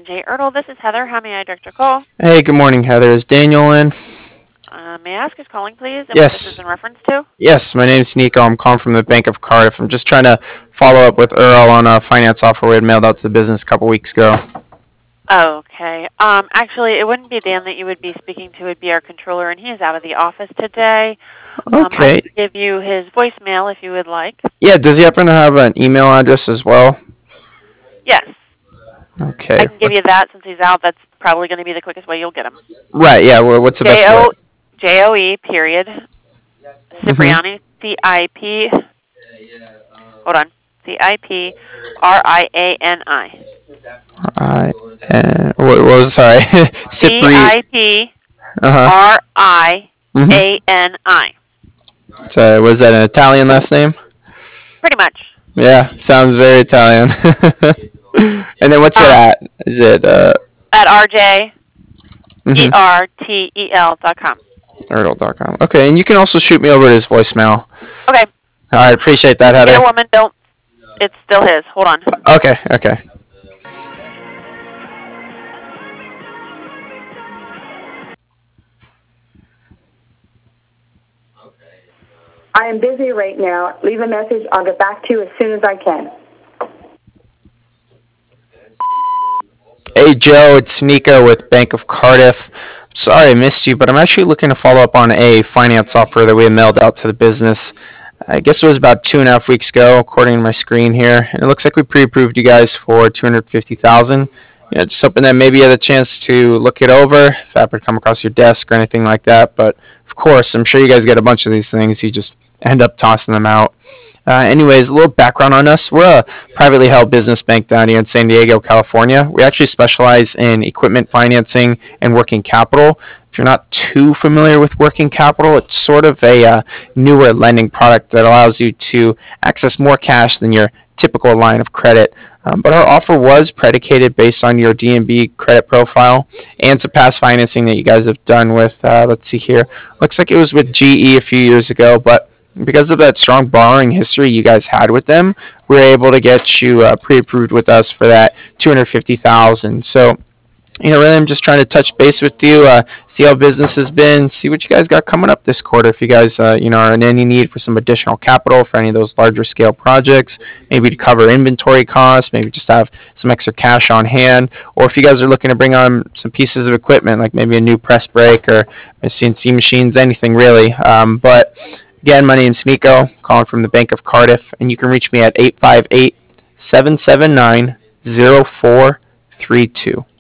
J. Ertl. This is Heather. How may I direct your call? Hey, good morning, Heather. Is Daniel in? May I ask who's calling, please, and what this is Yes. in reference to? Yes, my name's Nico. I'm calling from the Bank of Cardiff. I'm just trying to follow up with Earl on a finance offer we had mailed out to the business a couple weeks ago. Okay. Actually, it wouldn't be Dan that you would be speaking to. It would be our controller, and he is out of the office today. I Okay. can give you his voicemail if you would like. Yeah, does he happen to have an email address as well? Yes. Okay. I can give you that since he's out. That's probably going to be the quickest way you'll get him. Right, yeah. What's the best way? Joe, period. Cipriani, C-I-P. Hold on. C-I-P-R-I-A-N-I. What was, sorry? C-I-P-R-I-A-N-I. So, was that an Italian last name? Pretty much. Yeah, sounds very Italian. And then what's it at? Is it, At RJERTEL.com. Ertl.com. Okay, and you can also shoot me over his voicemail. Okay. All right, appreciate that, Heather. Get a woman, don't. It's still his. Hold on. Okay. I am busy right now. Leave a message. I'll get back to you as soon as I can. Hey, Joe, it's Nico with Bank of Cardiff. Sorry I missed you, but I'm actually looking to follow up on a finance offer that we had mailed out to the business. I guess it was about 2.5 weeks ago, according to my screen here. And it looks like we pre-approved you guys for $250,000. Just hoping that maybe you had a chance to look it over, if that would come across your desk or anything like that. But of course, I'm sure you guys get a bunch of these things. You just end up tossing them out. Anyways, a little background on us. We're a privately held business bank down here in San Diego, California. We actually specialize in equipment financing and working capital. If you're not too familiar with working capital, it's sort of a newer lending product that allows you to access more cash than your typical line of credit. But our offer was predicated based on your DNB credit profile and some past financing that you guys have done with, let's see here, looks like it was with GE a few years ago, but because of that strong borrowing history you guys had with them, we were able to get you pre-approved with us for that $250,000. So, really, I'm just trying to touch base with you, see how business has been, see what you guys got coming up this quarter. If you guys, are in any need for some additional capital for any of those larger scale projects, maybe to cover inventory costs, maybe just have some extra cash on hand, or if you guys are looking to bring on some pieces of equipment, like maybe a new press brake or CNC machines, anything really. But again, my name's Nico, calling from the Bank of Cardiff, and you can reach me at 858-779-0432.